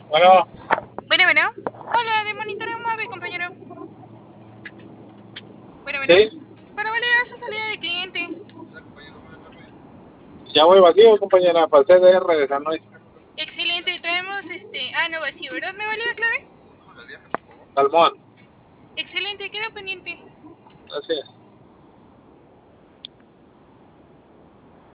Bueno, Bueno. Hola, de monitoreo móvil, compañero. Bueno. sí, Para validar su salida de cliente. ya voy vacío, compañera, para el CDR de San Luis. Excelente, traemos no vacío, ¿verdad? ¿Me valida clave? Salmón, Excelente, queda pendiente. gracias.